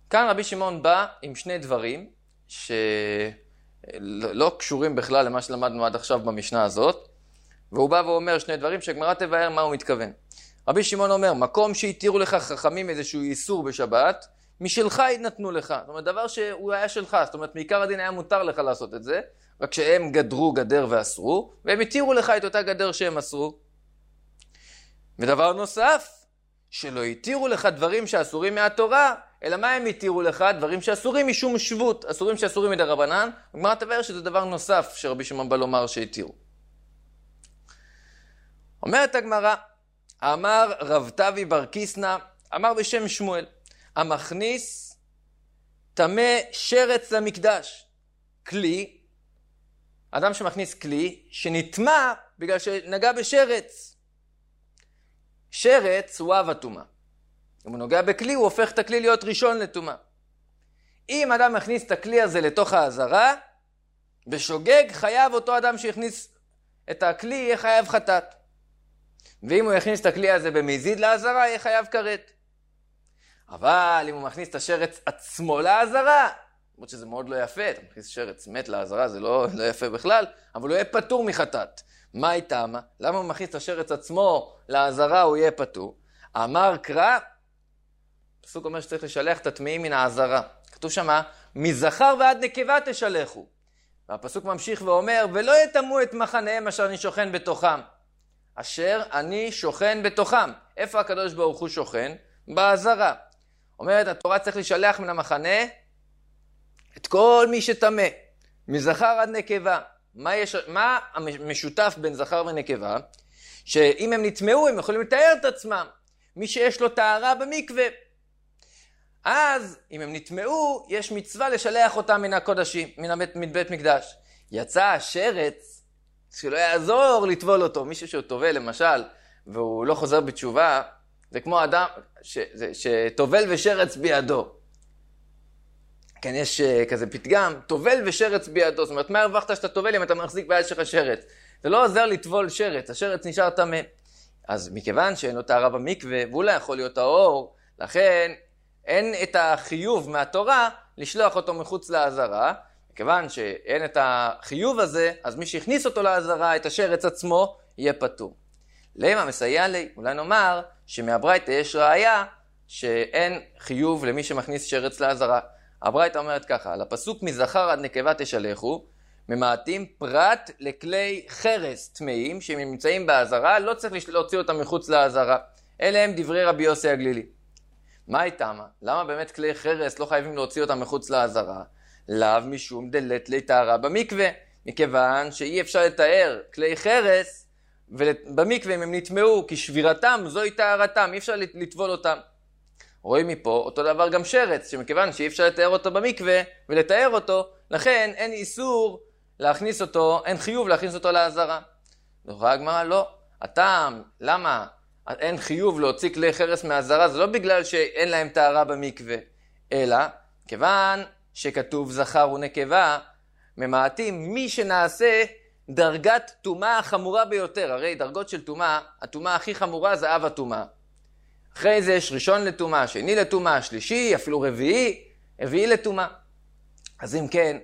כאן רבי שמעון בא עם שני דברים שלא קשורים בכלל למה שלמדנו עד עכשיו במשנה הזאת, והוא בא ואומר שני דברים שהגמרא תבאר מה הוא מתכוון. רבי שמעון אומר, מקום שהתירו לך חכמים איזשהו איסור בשבת, משלך נתנו לך. זאת אומרת, דבר שהוא היה שלך, זאת אומרת, מעיקר הדין היה מותר לך לעשות את זה, רק שהם גדרו גדר ואסרו, והם התירו לך את אותה גדר שהם אסרו. ודבר נוסף, שלא התירו לך דברים שאסורים מהתורה, אלא מה הם התירו לך? דברים שאסורים משום שבות, אסורים שאסורים מדרבנן, הגמרא תבאר שזה דבר נוסף שרבי שמעון בא לומר שהתירו. אומרת הגמרא, אמר רב תבי בר קיסנא, אמר בשם שמואל, המכניס טמא שרץ למקדש. כלי, אדם שמכניס כלי שנטמא בגלל שנגע בשרץ. שרץ הוא אב הטומאה. אם הוא נוגע בכלי, הוא הופך את הכלי להיות ראשון לטומאה. אם אדם מכניס את הכלי הזה לתוך העזרה, בשוגג חייב אותו אדם שהכניס את הכלי, יהיה חייב חטאת. ואם הוא יכניס את הכלי הזה במזיד לעזרה, יהיה חייב כרת. אבל אם הוא מכניס את השרץ עצמו לעזרה, למרות שזה מאוד לא יפה, אתה מכניס שרץ מת לעזרה, זה לא יפה בכלל, אבל הוא יהיה פטור מחטאת. מה איתה? למה הוא מכניס את השרץ עצמו לעזרה, הוא יהיה פטור? אמר קרא, הפסוק אומר שצריך לשלח את הטמאים מן העזרה. כתוב שמה, מזכר ועד נקבה תשלחו. והפסוק ממשיך ואומר, ולא יטמאו את מחניהם אשר אני שוכן בתוכם. אשר אני שוכן בתוכם. איפה הקדוש ברוך הוא שוכן? בעזרה. אומרת, התורה צריך לשלח מן המחנה את כל מי שטמא, מזכר עד נקבה. מה המשותף בין זכר ונקבה? שאם הם נטמאו, הם יכולים לתאר את עצמם. מי שיש לו טהרה במקווה. אז, אם הם נטמאו, יש מצווה לשלח אותם מן הקודשים, מן בית מקדש. יצא השרץ, שלא יעזור לטבול אותו. מישהו שהוא טובל, למשל, והוא לא חוזר בתשובה, זה כמו אדם שטובל ושרץ בידו. כן, יש כזה פתגם, טובל ושרץ בידו. זאת אומרת, מה הרווחת שאתה טובל אם אתה מחזיק ביד שלך שרץ? זה לא עוזר לטבול שרץ, השרץ נשאר טמא. אז מכיוון שאין לו טהרה במקווה, והוא לא יכול להיות האור, לכן אין את החיוב מהתורה לשלוח אותו מחוץ לעזרה. מכיוון שאין את החיוב הזה, אז מי שהכניס אותו לעזרה, את השרץ עצמו, יהיה פטור. למה מסייע לי? אולי נאמר שמהברייתא יש ראיה שאין חיוב למי שמכניס שרץ לעזרה. הברייתא אומרת ככה, על הפסוק מזכר עד נקבה תשלחו, ממעטים פרט לכלי חרס טמאים שהם נמצאים בעזרה, לא צריך להוציא אותם מחוץ לעזרה. אלה הם דברי רבי יוסי הגלילי. מה איתם? למה באמת כלי חרס לא חייבים להוציא אותם מחוץ לעזרה? לאו משום דלת לטהרה במקווה, מכיוון שאי אפשר לתאר כלי חרס במקווה אם הם נטמאו, כי שבירתם זוהי טהרתם, אי אפשר לטבול אותם. רואים מפה אותו דבר גם שרץ, שמכיוון שאי אפשר לתאר אותו במקווה ולתאר אותו, לכן אין איסור להכניס אותו, אין חיוב להכניס אותו לעזרה. דוחה הגמרא, לא. הטעם, למה אין חיוב להוציא כלי חרס מהעזרה? זה לא בגלל שאין להם טהרה במקווה, אלא כיוון שכתוב זכר ונקבה, ממעטים מי שנעשה דרגת טומאה החמורה ביותר. הרי דרגות של טומאה, הטומאה הכי חמורה זה אב הטומאה. אחרי זה יש ראשון לטומאה, שני לטומאה, שלישי, אפילו רביעי לטומאה. אז אם כן,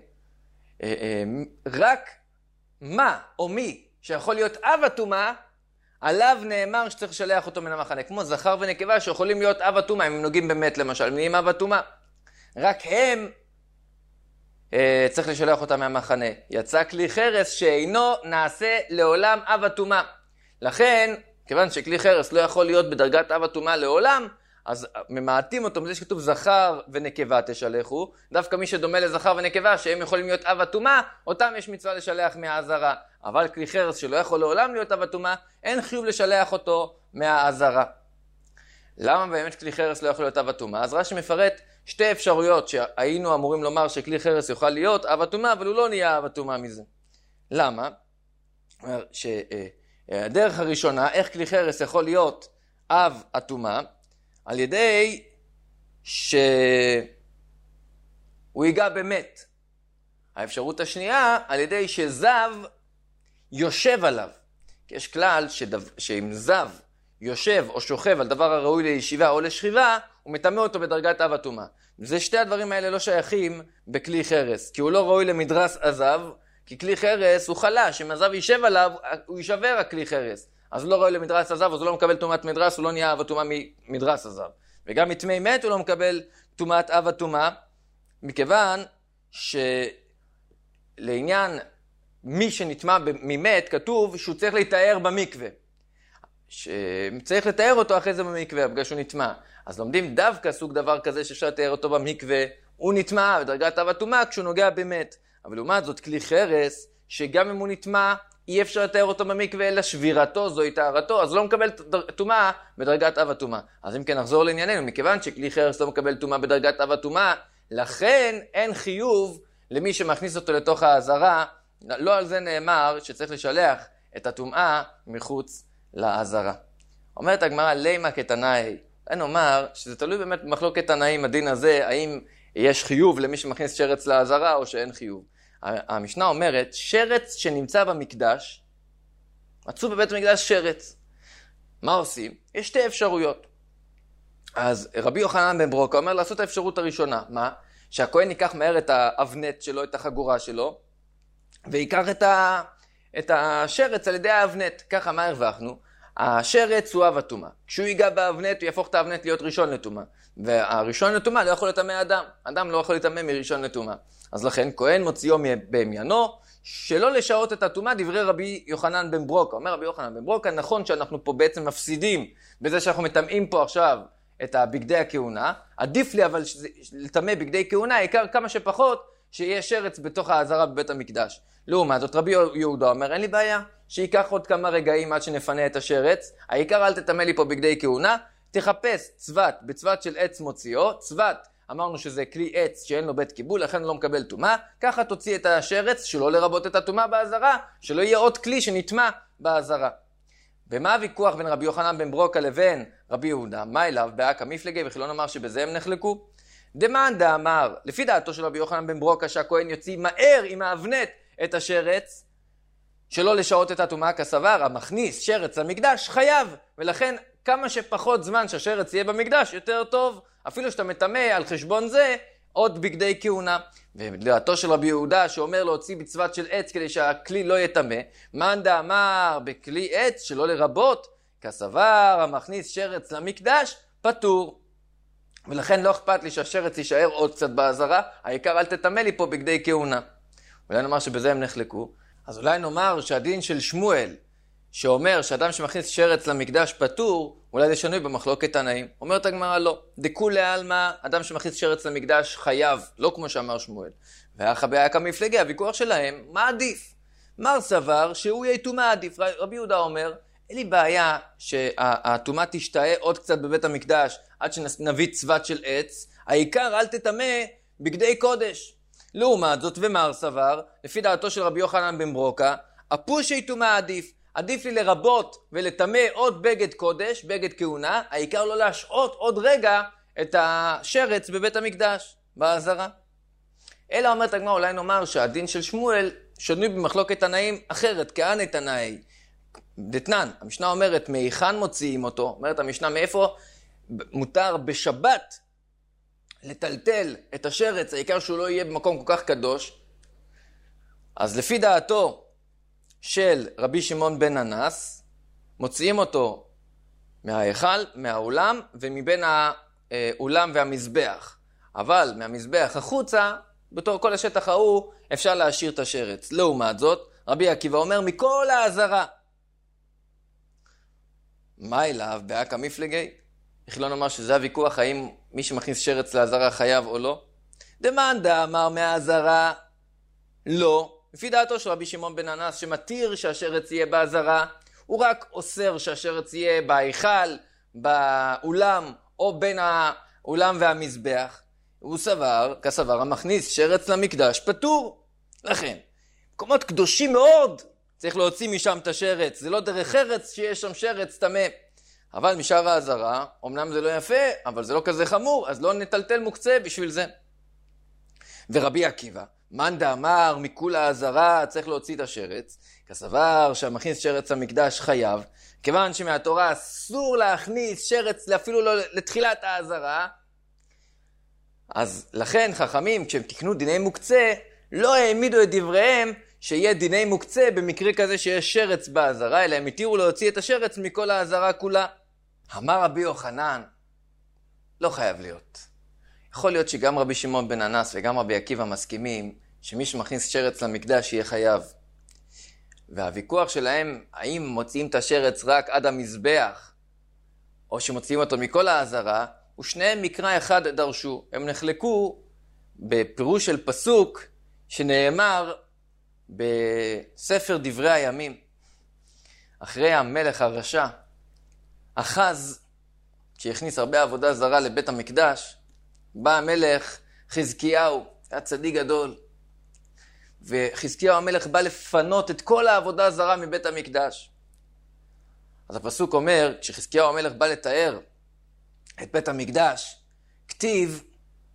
רק מה או מי שיכול להיות אב הטומאה, עליו נאמר שצריך לשלח אותו מן המחנה. כמו זכר ונקבה שיכולים להיות אב הטומאה, אם הם נוגעים באמת למשל, הם נהיים אב הטומאה. רק הם צריך לשלח אותם מהמחנה. יצא כלי חרס שאינו נעשה לעולם אב הטומאה. לכן, כיוון שכלי חרס לא יכול להיות בדרגת אב הטומאה לעולם, אז ממעטים אותו מזה שכתוב זכר ונקבה תשלחו, דווקא מי שדומה לזכר ונקבה שהם יכולים להיות אב הטומאה, אותם יש מצווה לשלח מהעזרה. אבל כלי חרס שלא יכול לעולם להיות אב הטומאה, אין חיוב לשלח אותו מהעזרה. למה באמת כלי חרס לא יכול להיות אב הטומאה? אז רש"י מפרט שתי אפשרויות שהיינו אמורים לומר שכלי חרס יוכל להיות אב הטומאה, אבל הוא לא נהיה אב הטומאה מזה. למה? הדרך הראשונה, איך כלי חרס יכול להיות אב הטומאה, על ידי שהוא ייגע במת. האפשרות השנייה, על ידי שזב יושב עליו. כי יש כלל שאם זב יושב או שוכב על דבר הראוי לישיבה או לשכיבה, הוא מטמא אותו בדרגת אב הטומאה. זה שתי הדברים האלה לא שייכים בכלי חרס, כי הוא לא ראוי למדרס עזב, כי כלי חרס הוא חלש, אם עזב יישב עליו, הוא יישבר הכלי חרס. אז הוא לא ראוי למדרס עזב, אז הוא לא מקבל טומאת מדרס, הוא לא נהיה אב הטומאה ממדרס עזב. וגם מטמא מת הוא לא מקבל טומאת אב הטומאה, מכיוון שלעניין מי שנטמא ממת כתוב שהוא צריך להתאר במקווה. שצריך לתאר אותו אחרי זה במקווה, בגלל שהוא נטמא. אז לומדים דווקא סוג דבר כזה שאפשר לתאר אותו במקווה, הוא נטמא בדרגת אב הטומאה כשהוא נוגע במת. אבל לעומת זאת כלי חרס, שגם אם הוא נטמא, אי אפשר לתאר אותו במקווה, אלא שבירתו זוהי טהרתו, אז לא מקבל טומאה בדרגת אב הטומאה. אז אם כן נחזור לענייננו, מכיוון שכלי חרס לא מקבל טומאה בדרגת אב הטומאה, לכן אין חיוב למי שמכניס אותו לתוך העזרה, לא על זה נאמר שצריך לשלח את הטומאה מחוץ לעזרה. אומרת הגמרא, לימה כתנאי, אני אומר שזה תלוי באמת במחלוקת תנאים הדין הזה, האם יש חיוב למי שמכניס שרץ לעזרה או שאין חיוב. המשנה אומרת, שרץ שנמצא במקדש, מצאו בבית המקדש שרץ. מה עושים? יש שתי אפשרויות. אז רבי יוחנן בן ברוקה אומר לעשות האפשרות הראשונה. מה? שהכהן ייקח מהר את האבנט שלו, את החגורה שלו, ויקח את השרץ על ידי האבנט. ככה מה הרווחנו? השרץ הוא אב הטומאה. כשהוא ייגע באבנט, הוא יהפוך את האבנט להיות ראשון לטומאה. והראשון לטומאה לא יכול לטמא אדם. אדם לא יכול לטמא מראשון לטומאה. אז לכן כהן מוציאו במיינו, שלא לשעות את הטומאה, דברי רבי יוחנן בן ברוקה. אומר רבי יוחנן בן ברוקה, נכון שאנחנו פה בעצם מפסידים בזה שאנחנו מטמאים פה עכשיו את בגדי הכהונה, עדיף לי אבל לטמא בגדי כהונה, העיקר כמה שפחות שיהיה שרץ בתוך העזרה בבית המקדש. לעומת זאת רבי יהודה אומר, אין לי בעיה, שיקח עוד כמה רגעים עד שנפנה את השרץ, העיקר אל תטמא לי פה בגדי כהונה, תחפש צוות בצוות של עץ מוציאו, צוות אמרנו שזה כלי עץ שאין לו בית קיבול, לכן לא מקבל טומאה, ככה תוציא את השרץ שלא לרבות את הטומאה בעזרה, שלא יהיה עוד כלי שנטמא בעזרה. ומה הוויכוח בין רבי יוחנן בן ברוקה לבין רבי יהודה? מה אליו? באקא מפלגי, וכי לא נאמר שבזה הם נחלקו? דמאן דאמר, לפי דעתו של רבי יוחנן בן ברוקה, שהכהן יוציא מהר עם האבנט את השרץ, שלא לשעות את הטומאה כסבר, המכניס שרץ למקדש חייב, ולכן כמה שפחות זמן שהשרץ יהיה במקדש יותר טוב, אפילו שאתה מטמא על חשבון זה עוד בגדי כהונה. ולדעתו של רבי יהודה שאומר להוציא בצוות של עץ כדי שהכלי לא יטמא, מאן דאמר בכלי עץ שלא לרבות כסבר המכניס שרץ למקדש פטור. ולכן לא אכפת לי שהשרץ יישאר עוד קצת בעזרה, העיקר אל תטמא לי פה בגדי כהונה. אולי נאמר שבזה הם נחלקו, אז אולי נאמר שהדין של שמואל שאומר שאדם שמכניס שרץ למקדש פטור, אולי זה שנוי במחלוקת תנאים. אומרת הגמרא לא. דכולי עלמא, אדם שמכניס שרץ למקדש חייב, לא כמו שאמר שמואל. ואחא באקא מפלגי, הוויכוח שלהם, מה עדיף? מר סבר שהוא יהיה טומאה עדיף. רבי יהודה אומר, אין לי בעיה שהטומאה תשתהה עוד קצת בבית המקדש, עד שנביא צוות של עץ, העיקר אל תטמא בגדי קודש. לעומת זאת ומר סבר, לפי דעתו של רבי יוחנן בן ברוקה, הפושי טומאה עדיף. עדיף לי לרבות ולטמא עוד בגד קודש, בגד כהונה, העיקר לא להשעות עוד רגע את השרץ בבית המקדש, בעזרה. אלא אומרת הגמרא, אולי נאמר שהדין של שמואל שנוי במחלוקת תנאים אחרת, כהני תנאי. דתנן, המשנה אומרת, מהיכן מוציאים אותו? אומרת המשנה, מאיפה מותר בשבת לטלטל את השרץ, העיקר שהוא לא יהיה במקום כל כך קדוש. אז לפי דעתו של רבי שמעון בן אנס, מוציאים אותו מההיכל, מהאולם, ומבין האולם והמזבח. אבל מהמזבח החוצה, בתור כל השטח ההוא, אפשר להשאיר את השרץ. לעומת זאת, רבי עקיבא אומר, מכל העזרה. מה אליו? באקא מפלגי? איך לא נאמר שזה הוויכוח, האם מי שמכניס שרץ לעזרה חייב או לא? דמאן דאמר מהעזרה, לא. לפי דעתו של רבי שמעון בן אנס שמתיר שהשרץ יהיה בעזרה, הוא רק אוסר שהשרץ יהיה בהיכל, באולם או בין האולם והמזבח. הוא סבר, כסבר המכניס שרץ למקדש פטור. לכן, מקומות קדושים מאוד, צריך להוציא משם את השרץ. זה לא דרך ארץ שיש שם שרץ טמא. אבל משאר העזרה, אמנם זה לא יפה, אבל זה לא כזה חמור, אז לא נטלטל מוקצה בשביל זה. ורבי עקיבא, מאן דאמר מכול העזרה צריך להוציא את השרץ, כסבר שהמכניס שרץ המקדש חייב, כיוון שמהתורה אסור להכניס שרץ אפילו לא לתחילת העזרה, אז לכן חכמים, כשהם תקנו דיני מוקצה, לא העמידו את דבריהם שיהיה דיני מוקצה במקרה כזה שיש שרץ בעזרה, אלא הם התירו להוציא את השרץ מכל העזרה כולה. אמר רבי יוחנן, לא חייב להיות. יכול להיות שגם רבי שמעון בן אנס וגם רבי עקיבא מסכימים שמי שמכניס שרץ למקדש יהיה חייב. והוויכוח שלהם, האם מוציאים את השרץ רק עד המזבח, או שמוציאים אותו מכל העזרה, ושניהם מקרא אחד דרשו. הם נחלקו בפירוש של פסוק שנאמר בספר דברי הימים. אחרי המלך הרשע, אחז, שהכניס הרבה עבודה זרה לבית המקדש, בא המלך חזקיהו, היה צדיק גדול, וחזקיהו המלך בא לפנות את כל העבודה זרה מבית המקדש. אז הפסוק אומר, כשחזקיהו המלך בא לתאר את בית המקדש, כתיב,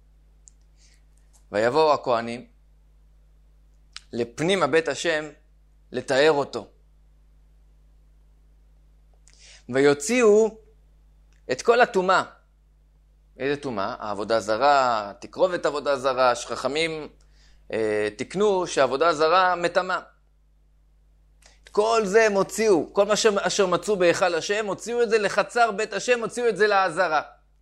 ויבואו הכהנים לפנים הבית השם לתאר אותו. ויוציאו את כל הטומאה. איזה טומאה? העבודה זרה, תקרובת עבודה זרה, שחכמים תקנו שהעבודה זרה מטמאה. את כל זה הם הוציאו, כל מה אשר מצאו בהיכל השם, הוציאו את זה לחצר בית השם, הוציאו את זה לעזרה.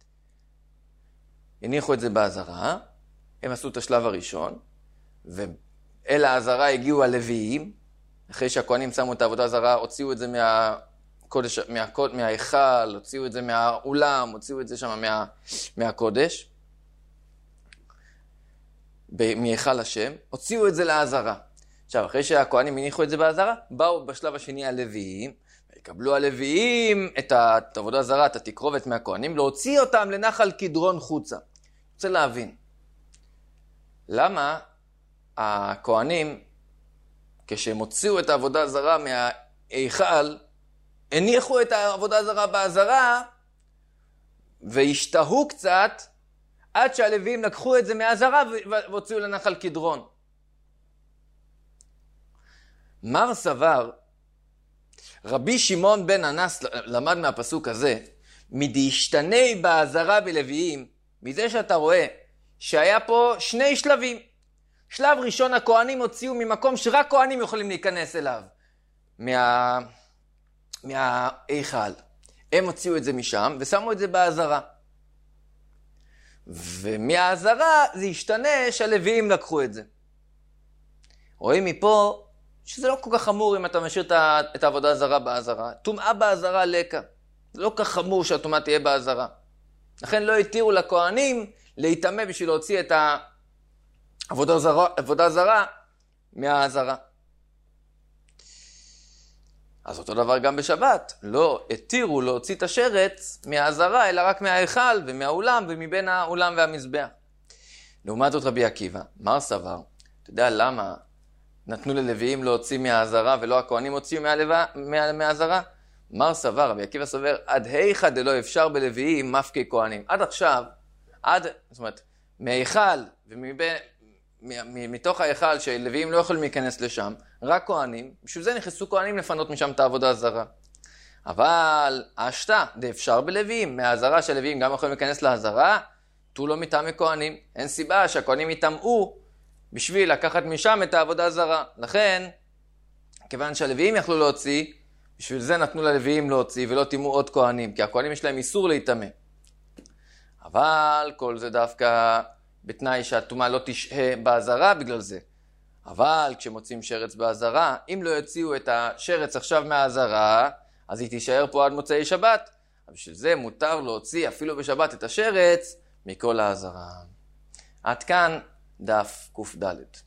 הניחו את זה בעזרה, הם עשו את השלב הראשון, ואל העזרה הגיעו הלוויים, אחרי שהכהנים שמו את העבודה זרה, הוציאו את זה מההיכל, הוציאו את זה מהאולם, הוציאו את זה שם מהקודש, מהיכל השם, הוציאו את זה לעזרה. עכשיו, אחרי שהכהנים הניחו את זה בעזרה, באו בשלב השני הלוויים, ויקבלו הלוויים את העבודה זרה, את התקרובת מהכהנים, להוציא אותם לנחל קדרון חוצה. אני רוצה להבין, למה הכהנים, כשהם הוציאו את העבודה זרה מההיכל, הניחו את העבודה זרה בעזרה, והשתהו קצת, עד שהלוויים לקחו את זה מהעזרה והוציאו לנחל קדרון. מר סבר, רבי שמעון בן אנס למד מהפסוק הזה, מדהשתני בעזרה בלוויים, מזה שאתה רואה שהיה פה שני שלבים. שלב ראשון, הכהנים הוציאו ממקום שרק כהנים יכולים להיכנס אליו, מההיכל. הם הוציאו את זה משם ושמו את זה בעזרה. ומהעזרה זה השתנה שהלוויים לקחו את זה. רואים מפה שזה לא כל כך חמור אם אתה משאיר את העבודה הזרה בעזרה. טומאה בעזרה לקה. זה לא כך חמור שהטומאה תהיה בעזרה. לכן לא התירו לכהנים להתאמה בשביל להוציא את העבודה זרה מהעזרה. אז אותו דבר גם בשבת. לא התירו להוציא את השרץ מהעזרה, אלא רק מההיכל ומהאולם ומבין האולם והמזבח. לעומת זאת רבי עקיבא, מר סבר, אתה יודע למה נתנו ללוויים להוציא מהעזרה ולא הכהנים הוציאו מהעזרה? מר סבר, רבי עקיבא סובר, עד היכא דלא אפשר בלוויים מפקי כהנים. עד עכשיו, זאת אומרת, מההיכל ומתוך ההיכל שלוויים לא יכולים להיכנס לשם, רק כהנים, בשביל זה נכנסו כהנים לפנות משם את העבודה הזרה. אבל השתה, זה אפשר בלוויים, מהעזרה של לוויים גם יכולים להיכנס לעזרה, תו לא מטעמי כהנים. אין סיבה שהכהנים יטמאו בשביל לקחת משם את העבודה הזרה. לכן, כיוון שהלוויים יכלו להוציא, בשביל זה נתנו ללוויים להוציא ולא טימאו עוד כהנים, כי הכהנים יש להם איסור להיטמא. אבל כל זה דווקא בתנאי שהטומאה לא תשהה בעזרה בגלל זה. אבל כשמוצאים שרץ בעזרה, אם לא יוציאו את השרץ עכשיו מהעזרה, אז היא תישאר פה עד מוצאי שבת. אבל בשביל זה מותר להוציא אפילו בשבת את השרץ מכל העזרה. עד כאן דף קד.